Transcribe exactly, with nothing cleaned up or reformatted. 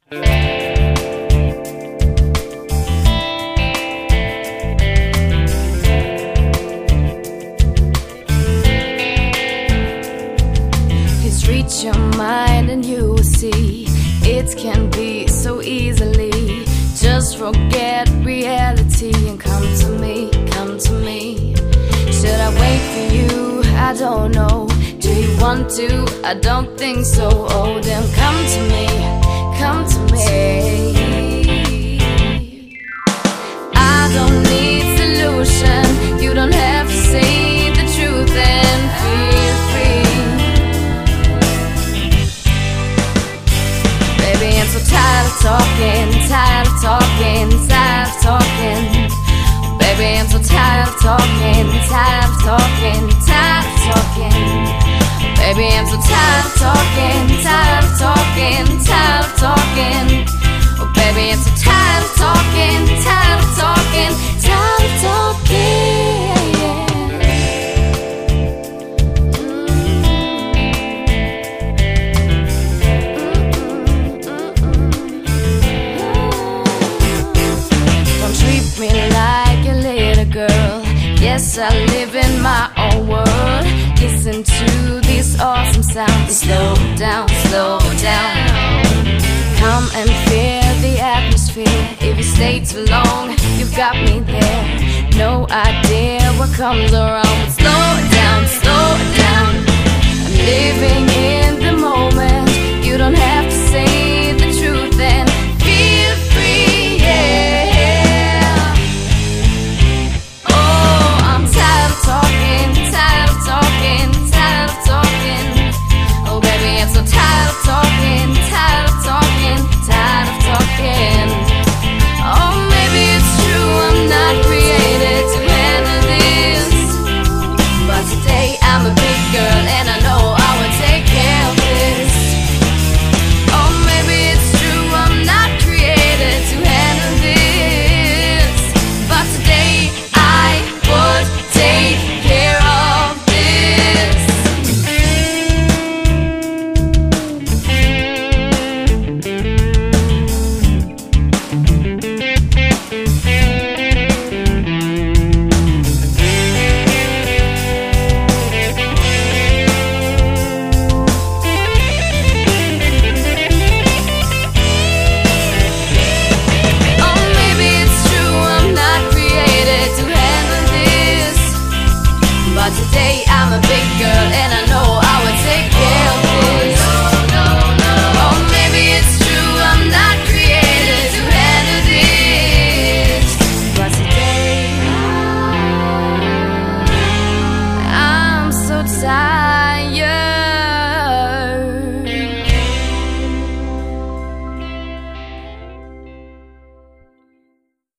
Please reach your mind and you will see it can be so easily. Just forget reality and come to me, come to me. Should I wait for you? I don't know. Do you want to? I don't think so. Oh, then come to me, come to me. I don't need solution. You don't have to say the truth and feel free. Baby, I'm so tired of talking, tired of talking, tired of talking. Baby, I'm so tired of talking, tired of talking, tired of talking. Baby, I'm so tired of talking, tired of talking, tired of talking. Oh, baby, I'm so tired of talking, tired of talking, tired of talking. Don't treat me like a little girl. Yes, I live in my own world. Listen to these awesome sounds. Slow down, slow down. Come and feel the atmosphere. If you stay too long, you've got me there. No idea what comes around, but slow down, slow down. I'm living